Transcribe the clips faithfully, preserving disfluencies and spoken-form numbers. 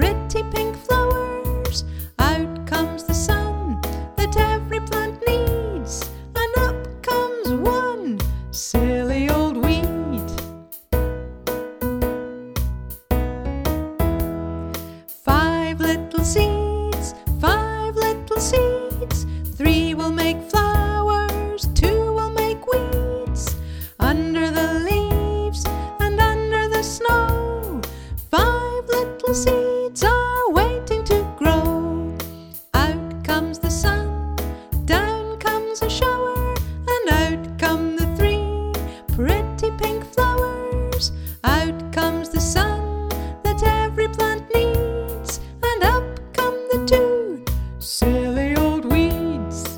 pretty pink flowers. Out comes the sun that every plant needs, and up comes one silly old weed. Five little seeds, five little seeds. Three will make flowers, two will make weeds. Under the leaves and under the snow, five little seeds are waiting to grow. Out comes the sun, down comes a shower, and out come the three pretty pink flowers. Out comes the sun that every plant needs, and up come the two silly old weeds.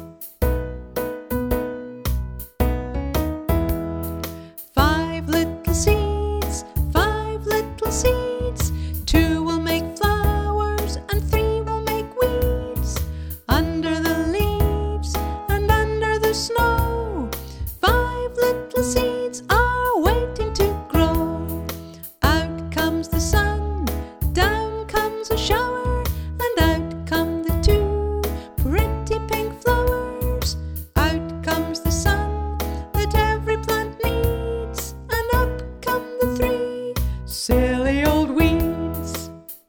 Five little seeds, five little seeds. Two will make flowers and three will make weeds. Under the leaves and under the snow, five little seeds are waiting to grow. Out comes the sun, down comes a shower, and out come the two pretty pink flowers. Out comes the sun that every plant needs, and up come the three silly old weeds.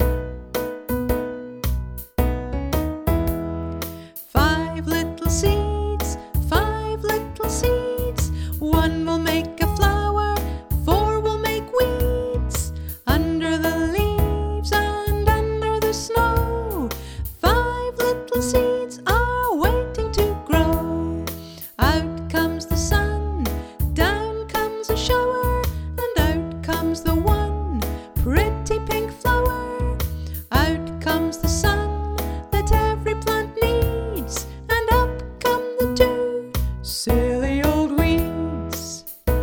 Five little seeds, five little seeds. One will make a flower, four will make weeds. Under the leaves and under the snow, five little seeds are waiting to grow. Out comes the sun, down comes a shower, and out comes the one pretty pink flower. Out comes the sun that every plant needs, and up come the two silly old weeds.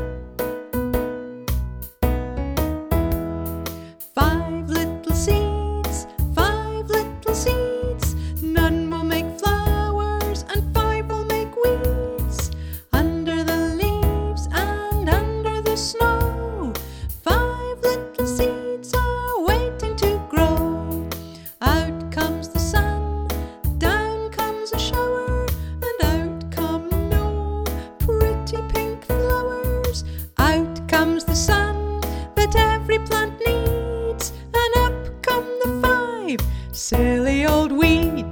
Five little seeds, five little seeds. None will make flowers and five will make weeds. Under the leaves and under the snow, five little seeds are waiting to grow. Out comes the sun, down comes a shower, and out come no pretty pink flowers. Out comes the sun that every plant needs, and up come the five silly old weeds.